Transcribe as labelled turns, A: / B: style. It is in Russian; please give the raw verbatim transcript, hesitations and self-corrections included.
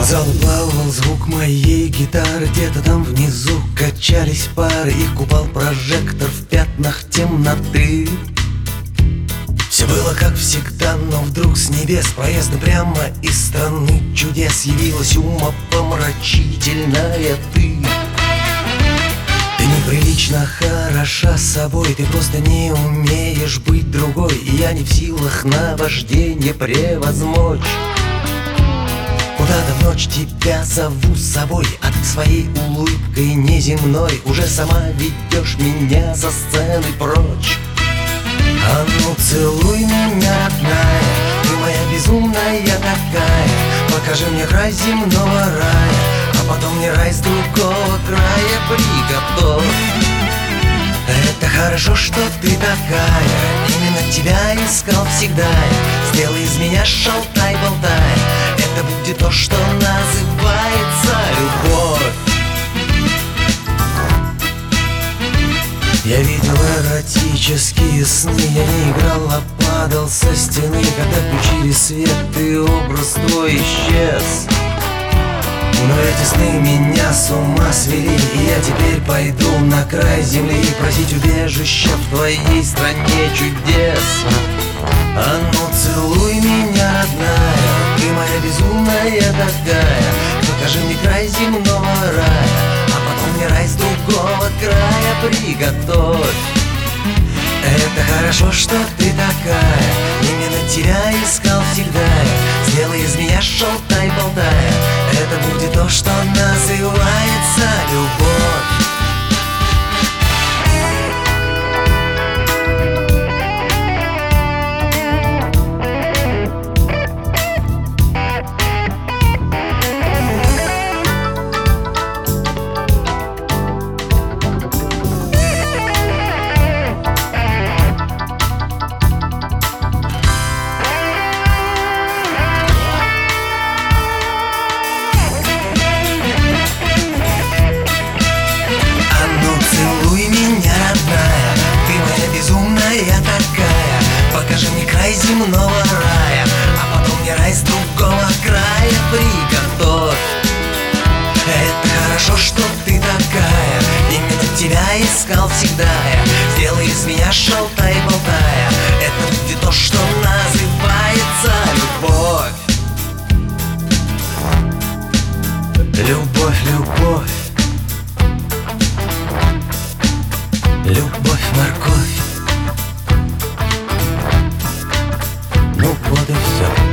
A: залу плавал звук моей гитары, где-то там внизу качались пары. Их купал прожектор в пятнах темноты. Все было как всегда, но вдруг с небес проезда прямо из страны чудес явилась умопомрачительная ты. Ты неприлично хороша собой, ты просто не умеешь быть другой, и я не в силах наваждение превозмочь. Куда-то в ночь тебя зову с собой, а ты своей улыбкой неземной уже сама ведешь меня за сценой прочь. А ну целуй меня, родная, ты моя безумная такая. Покажи мне край земного рая, а потом мне рай с другого края приготовь. Это хорошо, что ты такая, именно тебя искал всегда. Сделай из меня шалтай-болтай, это будет то, что называется любовь. Я видел эротические сны, я не играл, а падал со стены. Когда включили свет, и образ твой исчез. Но эти сны меня с ума свели, и я теперь пойду на край земли просить убежища в твоей стране чудес. А ну целуй меня, родная, ты моя безумная такая. Покажи мне край земного рая, а потом мне рай с другого края приготовь. Это хорошо, что ты такая, именно тебя искал всегда. Сделай из меня шалтай-болтай, это будет то, что называется любовь. Покажи мне край земного рая, а потом мне рай с другого края приготовь. Это хорошо, что ты такая, именно тебя искал всегда я. Сделай из меня шалтай-болтая, это будет то, что называется любовь. Любовь, любовь, любовь, морковь. Ну вот и все.